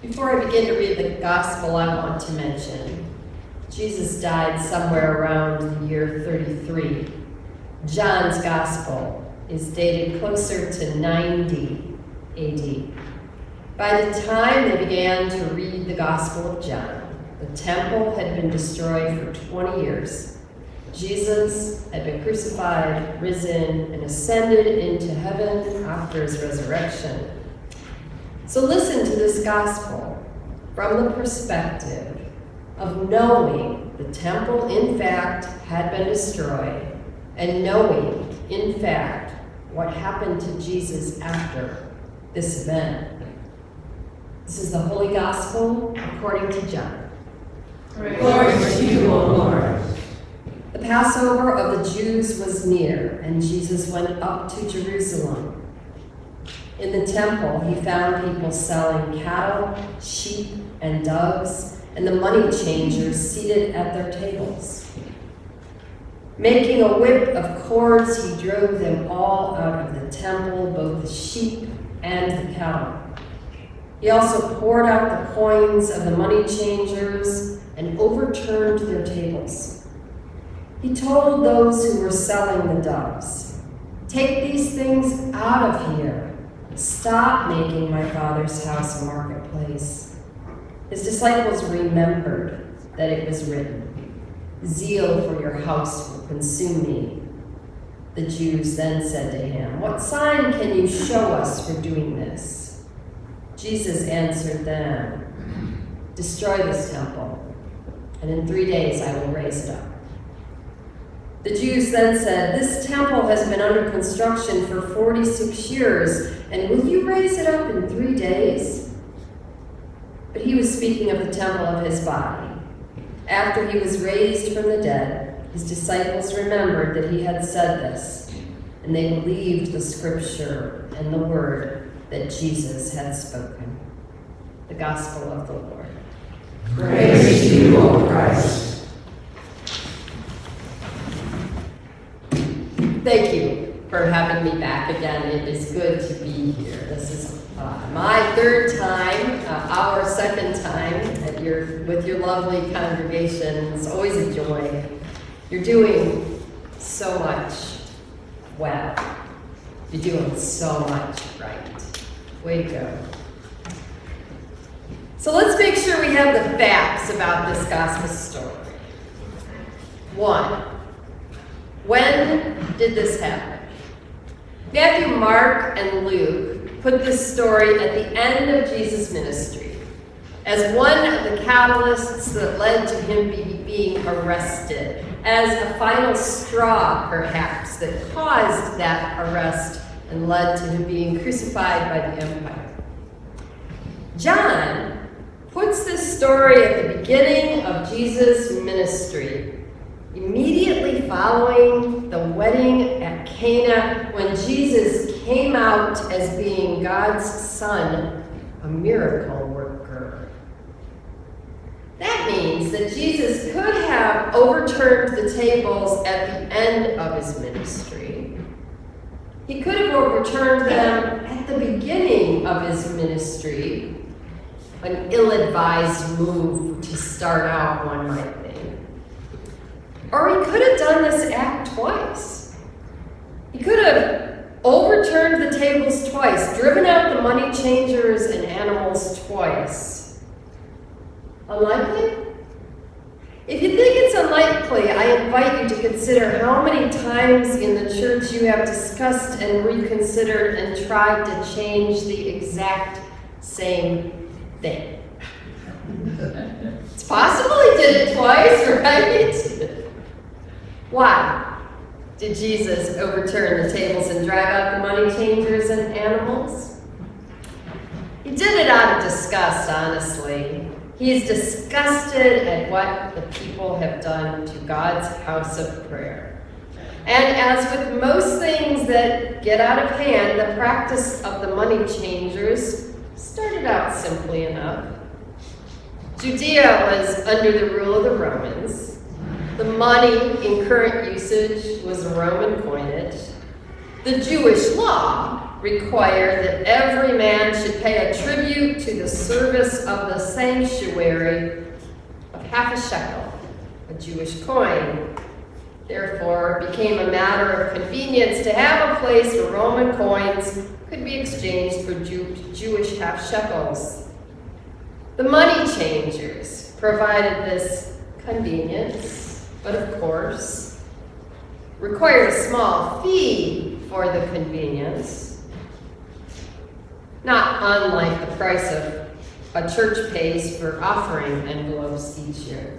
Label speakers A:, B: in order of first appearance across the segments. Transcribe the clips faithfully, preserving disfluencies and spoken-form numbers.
A: Before I begin to read the gospel, I want to mention Jesus died somewhere around the year thirty-three. John's gospel is dated closer to ninety A D. By the time they began to read the Gospel of John, the temple had been destroyed for twenty years. Jesus had been crucified, risen, and ascended into heaven after his resurrection. So listen to this gospel from the perspective of knowing the temple, in fact, had been destroyed, and knowing, in fact, what happened to Jesus after this event. This is the Holy Gospel according to John.
B: Glory to you, O Lord.
A: The Passover of the Jews was near, and Jesus went up to Jerusalem. In the temple, he found people selling cattle, sheep, and doves, and the money changers seated at their tables. Making a whip of cords, he drove them all out of the temple, both the sheep and the cattle. He also poured out the coins of the money changers and overturned their tables. He told those who were selling the doves, "Take these things out of here. Stop making my Father's house a marketplace." His disciples remembered that it was written, "Zeal for your house will consume me." The Jews then said to him, "What sign can you show us for doing this?" Jesus answered them, "Destroy this temple, and in three days I will raise it up." The Jews then said, "This temple has been under construction for forty-six years, and will you raise it up in three days?" But he was speaking of the temple of his body. After he was raised from the dead, his disciples remembered that he had said this, and they believed the scripture and the word that Jesus had spoken. The gospel of the Lord.
B: Praise to you, O Christ.
A: Thank you for having me back again. It is good to be here. This is uh, my third time, uh, our second time at your, with your lovely congregation. It's always a joy. You're doing so much well. You're doing so much right. Way to go. So let's make sure we have the facts about this gospel story. One, when did this happen? Matthew, Mark, and Luke put this story at the end of Jesus' ministry as one of the catalysts that led to him be, being arrested, as a final straw, perhaps, that caused that arrest and led to him being crucified by the empire. John puts this story at the beginning of Jesus' ministry, immediately following the wedding at Cana, when Jesus came out as being God's son, a miracle worker. That means that Jesus could have overturned the tables at the end of his ministry. He could have overturned them at the beginning of his ministry, an ill-advised move to start out, one might think. Or he could have done this act twice. He could have overturned the tables twice, driven out the money changers and animals twice. Unlikely? If you think it's unlikely, I invite you to consider how many times in the church you have discussed and reconsidered and tried to change the exact same thing. It's possible he did it twice, right? Why did Jesus overturn the tables and drive out the money changers and animals? He did it out of disgust, honestly. He's disgusted at what the people have done to God's house of prayer. And as with most things that get out of hand, the practice of the money changers started out simply enough. Judea was under the rule of the Romans. The money in current usage was Roman coinage. The Jewish law required that every man should pay a tribute to the service of the sanctuary of half a shekel, a Jewish coin. Therefore, it became a matter of convenience to have a place where Roman coins could be exchanged for Jew- Jewish half shekels. The money changers provided this convenience, but of course, required a small fee for the convenience, not unlike the price of a church pays for offering envelopes each year.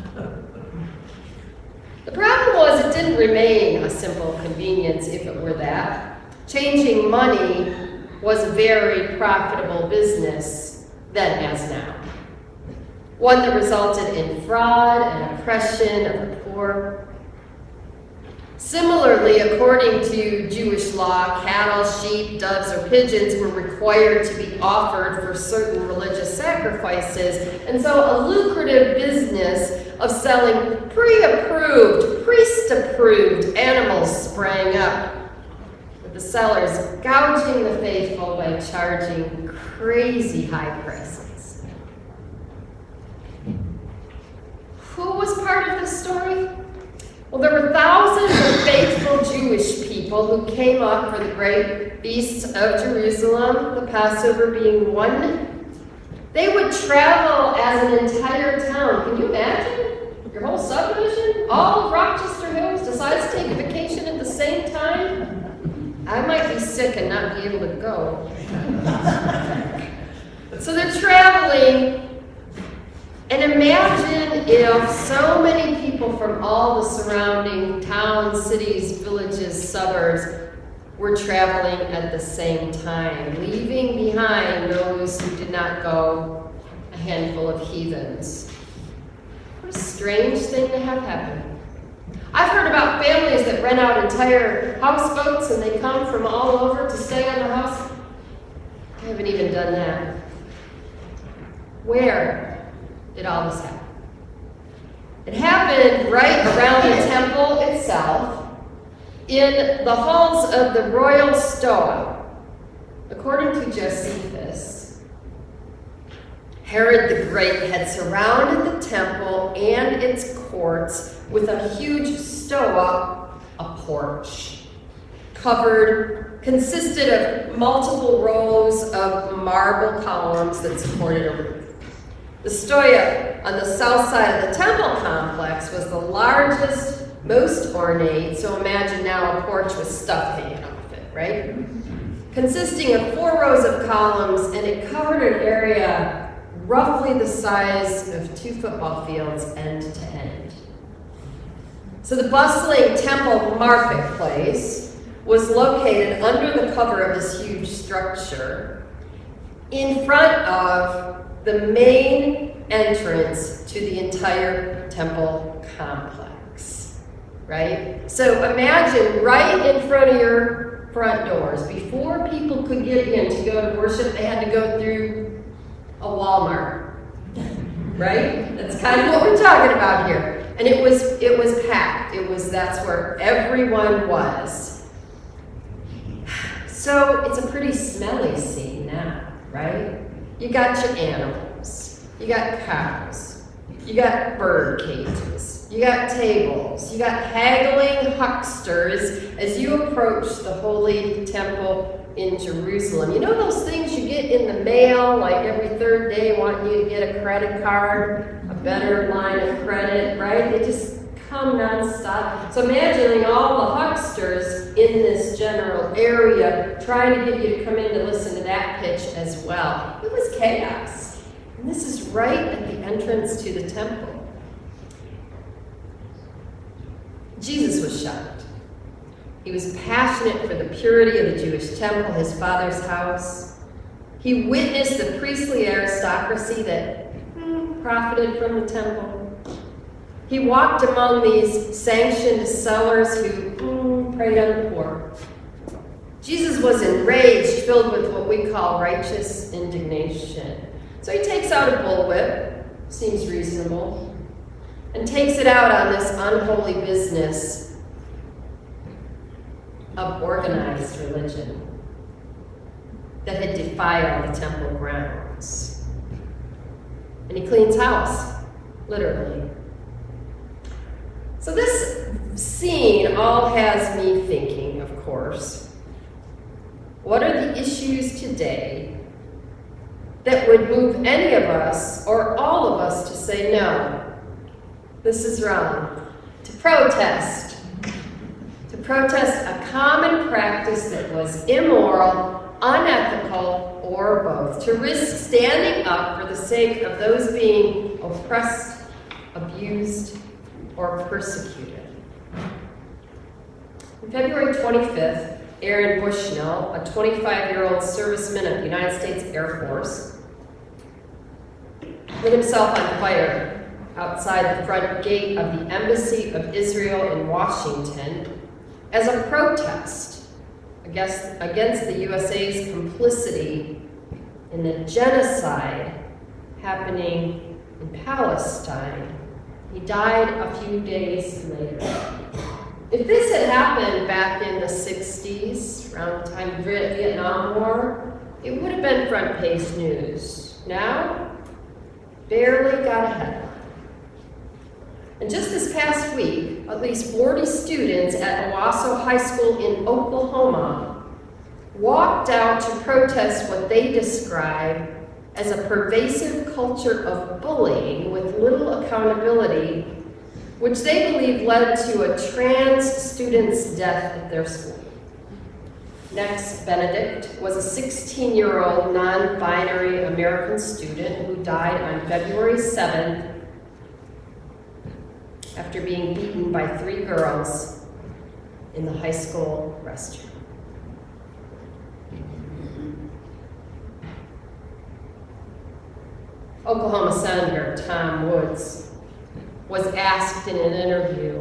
A: The problem was it didn't remain a simple convenience if it were that. Changing money was a very profitable business then as now. One that resulted in fraud and oppression of the poor. Similarly, according to Jewish law, cattle, sheep, doves, or pigeons were required to be offered for certain religious sacrifices, and so a lucrative business of selling pre-approved, priest-approved animals sprang up, with the sellers gouging the faithful by charging crazy high prices. Who was part of this story? Well, there were thousands of faithful Jewish people who came up for the great feast of Jerusalem, the Passover being one. They would travel as an entire town. Can you imagine? Your whole subdivision, all of Rochester Hills, decides to take a vacation at the same time? I might be sick and not be able to go. So they're traveling. And imagine if so many people from all the surrounding towns, cities, villages, suburbs were traveling at the same time, leaving behind those who did not go, a handful of heathens. What a strange thing to have happen. I've heard about families that rent out entire houseboats and they come from all over to stay on the house. I haven't even done that. Where did all this happen? It happened right around the temple itself, in the halls of the royal Stoa. According to Josephus, Herod the Great had surrounded the temple and its courts with a huge stoa, a porch, covered, consisted of multiple rows of marble columns that supported a roof. The stoa on the south side of the temple complex was the largest, most ornate, so imagine now a porch with stuff hanging off it, right? Consisting of four rows of columns, and it covered an area roughly the size of two football fields end to end. So the bustling temple marketplace was located under the cover of this huge structure in front of the main entrance to the entire temple complex, right? So imagine right in front of your front doors, before people could get in to go to worship, they had to go through a Walmart, right? That's kind of what we're talking about here. And it was it was packed. It was that's where everyone was. So it's a pretty smelly scene now, right? You got your animals, you got cows, you got bird cages, you got tables, you got haggling hucksters as you approach the holy temple in Jerusalem. You know those things you get in the mail, like every third day wanting you to get a credit card, a better line of credit, right? They just come nonstop. So imagining all the hucksters in this general area trying to get you to come in to listen to that pitch as well. It was chaos. And this is right at the entrance to the temple. Jesus was shocked. He was passionate for the purity of the Jewish temple, his Father's house. He witnessed the priestly aristocracy that hmm, profited from the temple. He walked among these sanctioned sellers who mm, preyed on the poor. Jesus was enraged, filled with what we call righteous indignation. So he takes out a bullwhip, seems reasonable, and takes it out on this unholy business of organized religion. that had defiled the temple grounds. And he cleans house, literally. So this scene all has me thinking, of course, what are the issues today that would move any of us or all of us to say, no, this is wrong, to protest, to protest a common practice that was immoral, unethical, or both, to risk standing up for the sake of those being oppressed, abused, or persecuted. On February twenty-fifth, Aaron Bushnell, a twenty-five-year-old serviceman of the United States Air Force, lit himself on fire outside the front gate of the Embassy of Israel in Washington as a protest against, against the U S A's complicity in the genocide happening in Palestine. He died a few days later. If this had happened back in the sixties, around the time of the Vietnam War, it would have been front page news. Now, barely got a headline. And just this past week, at least forty students at Owasso High School in Oklahoma walked out to protest what they describe as a pervasive culture of bullying with little accountability, which they believe led to a trans student's death at their school. Next, Benedict was a sixteen-year-old non-binary American student who died on February seventh after being beaten by three girls in the high school restroom. Oklahoma Senator Tom Woods was asked in an interview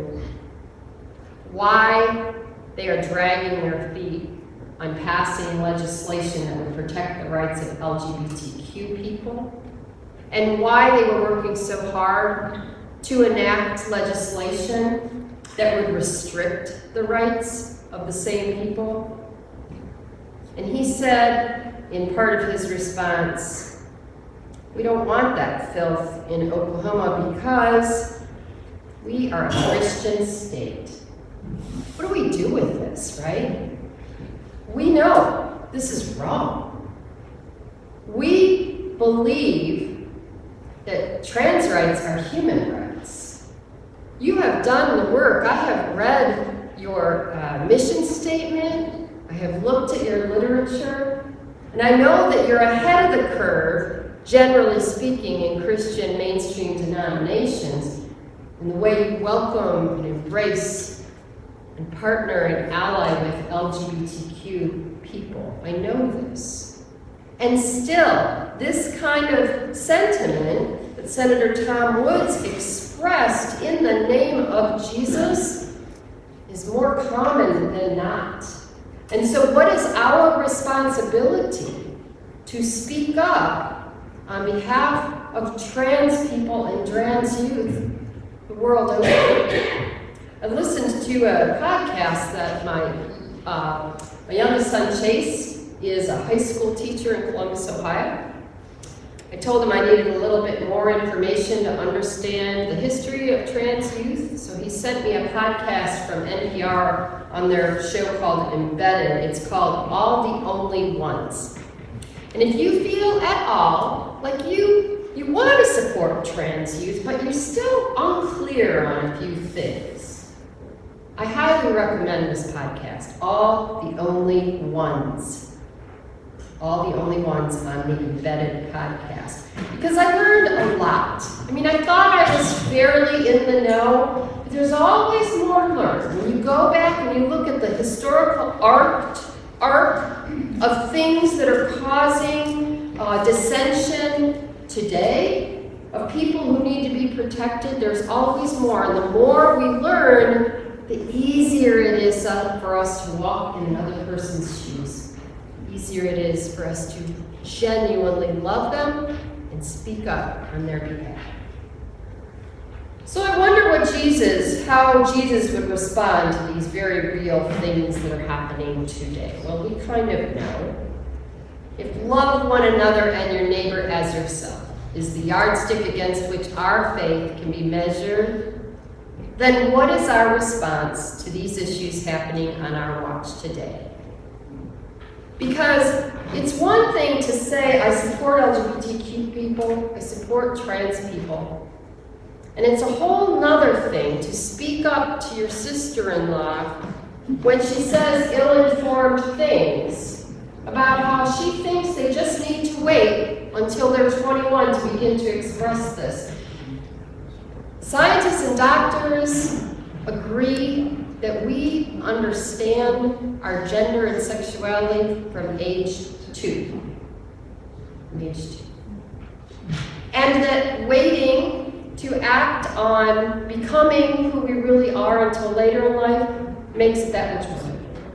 A: why they are dragging their feet on passing legislation that would protect the rights of L G B T Q people, and why they were working so hard to enact legislation that would restrict the rights of the same people. And he said, in part of his response, we don't want that filth in Oklahoma because we are a Christian state. What do we do with this, right? We know this is wrong. We believe that trans rights are human rights. You have done the work. I have read your uh, mission statement. I have looked at your literature. And I know that you're ahead of the curve, generally speaking, in Christian mainstream denominations, in the way you welcome and embrace and partner and ally with L G B T Q people. I know this. And still, this kind of sentiment that Senator Tom Woods expressed in the name of Jesus is more common than not. And so what is our responsibility? To speak up on behalf of trans people and trans youth the world over. I listened to a podcast that my, uh, my youngest son Chase is a high school teacher in Columbus, Ohio. I told him I needed a little bit more information to understand the history of trans youth, so he sent me a podcast from N P R on their show called Embedded. It's called All the Only Ones. And if you feel at all like you, you want to support trans youth, but you're still unclear on a few things, I highly recommend this podcast, All the Only Ones. All the Only Ones on the Embedded podcast. Because I learned a lot. I mean, I thought I was fairly in the know, but there's always more to learn. When you go back and you look at the historical arc, arc of things that are causing uh, dissension today, of people who need to be protected, there's always more. And the more we learn, the easier it is for us to walk in another person's shoes. Easier it is for us to genuinely love them and speak up on their behalf. So I wonder what Jesus, how Jesus would respond to these very real things that are happening today. Well, we kind of know. if love one another and your neighbor as yourself is the yardstick against which our faith can be measured, then what is our response to these issues happening on our watch today? Because it's one thing to say, I support L G B T Q people, I support trans people. And it's a whole nother thing to speak up to your sister-in-law when she says ill-informed things about how she thinks they just need to wait until they're twenty-one to begin to express this. Scientists and doctors agree that we understand our gender and sexuality from age two. From age two. And that waiting to act on becoming who we really are until later in life makes it that much more.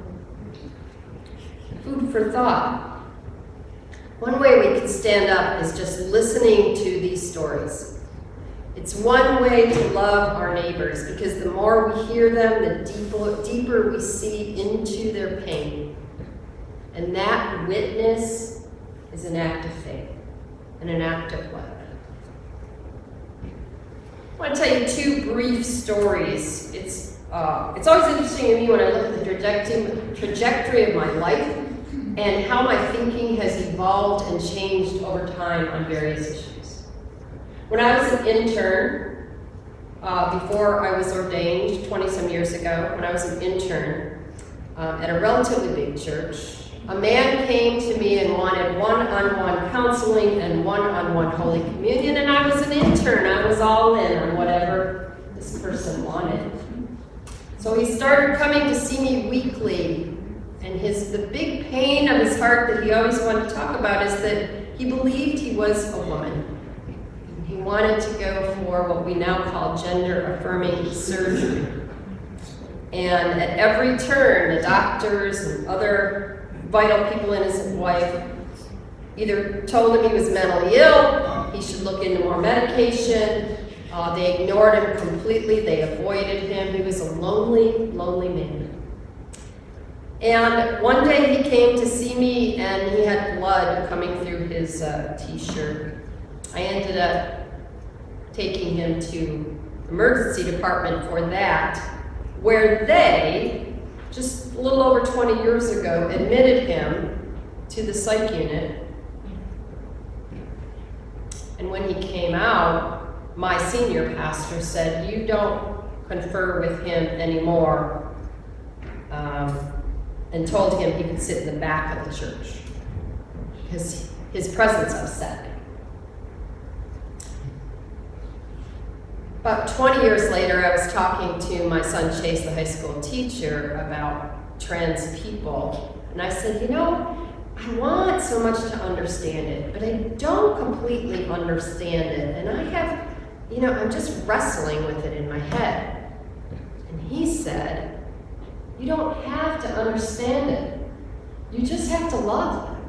A: Food for thought. One way we can stand up is just listening to these stories. It's one way to love our neighbors, because the more we hear them, the deeper, deeper we see into their pain. And that witness is an act of faith and an act of love. I want to tell you two brief stories. It's, uh, it's always interesting to me when I look at the trajectory, trajectory of my life and how my thinking has evolved and changed over time on various issues. When I was an intern, uh, before I was ordained twenty-some years ago, when I was an intern uh, at a relatively big church, a man came to me and wanted one-on-one counseling and one-on-one Holy Communion, and I was an intern. I was all in on whatever this person wanted. So he started coming to see me weekly, and his the big pain of his heart that he always wanted to talk about is that he believed he was a woman. He wanted to go for what we now call gender-affirming surgery. And at every turn, the doctors and other vital people in his life either told him he was mentally ill, he should look into more medication, uh, they ignored him completely, they avoided him. He was a lonely, lonely man. And one day he came to see me and he had blood coming through his uh, t-shirt. I ended up taking him to emergency department for that, where they, just a little over twenty years ago, admitted him to the psych unit. And when he came out, my senior pastor said, you don't confer with him anymore, um, and told him he could sit in the back of the church because his presence upset me. About twenty years later, I was talking to my son Chase, the high school teacher, about trans people. And I said, you know, I want so much to understand it, but I don't completely understand it. And I have, you know, I'm just wrestling with it in my head. And he said, you don't have to understand it. You just have to love them.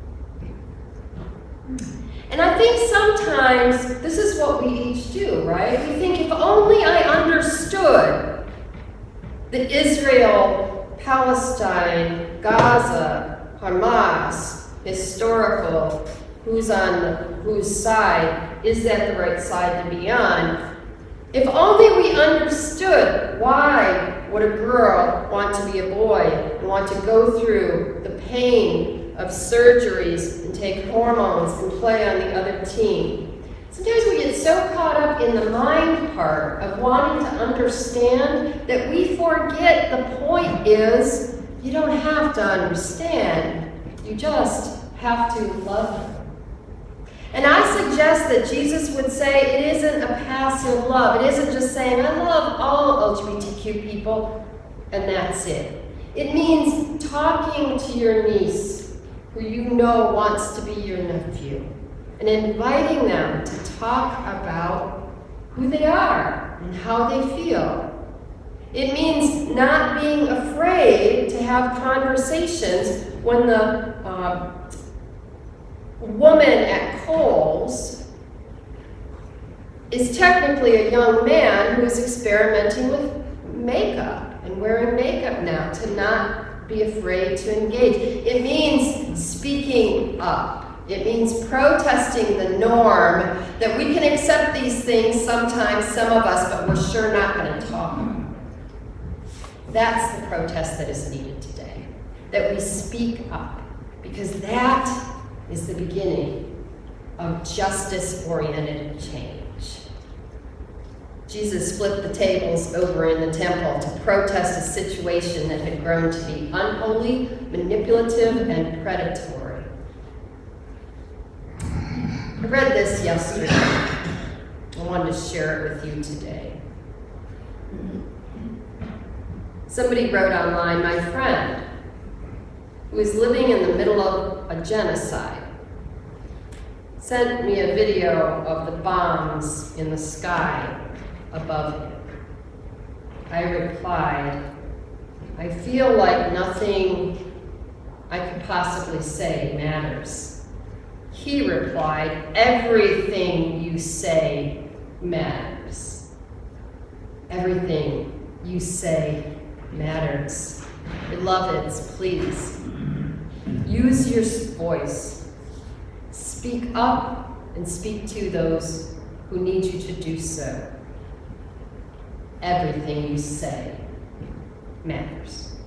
A: And I think sometimes this is what we each do, right? We think if only I understood the Israel, Palestine, Gaza, Hamas, historical, who's on whose side, is that the right side to be on? If only we understood why would a girl want to be a boy and want to go through the pain of surgeries and take hormones and play on the other team. Sometimes we get so caught up in the mind part of wanting to understand that we forget the point is you don't have to understand, you just have to love them. And I suggest that Jesus would say it isn't a passive love. It isn't just saying, I love all L G B T Q people, and that's it. It means talking to your niece, who you know wants to be your nephew, and inviting them to talk about who they are and how they feel. It means not being afraid to have conversations when the uh, woman at Kohl's is technically a young man who is experimenting with makeup and wearing makeup now to not not be afraid to engage. It means speaking up. It means protesting the norm that we can accept these things sometimes, some of us, but we're sure not going to talk. That's the protest that is needed today, that we speak up, because that is the beginning of justice-oriented change. Jesus flipped the tables over in the temple to protest a situation that had grown to be unholy, manipulative, and predatory. I read this yesterday. I wanted to share it with you today. Somebody wrote online, my friend, who is living in the middle of a genocide, sent me a video of the bombs in the sky above him. I replied, I feel like nothing I could possibly say matters. He replied, everything you say matters. Everything you say matters. Beloveds, please, use your voice. Speak up and speak to those who need you to do so. Everything you say matters.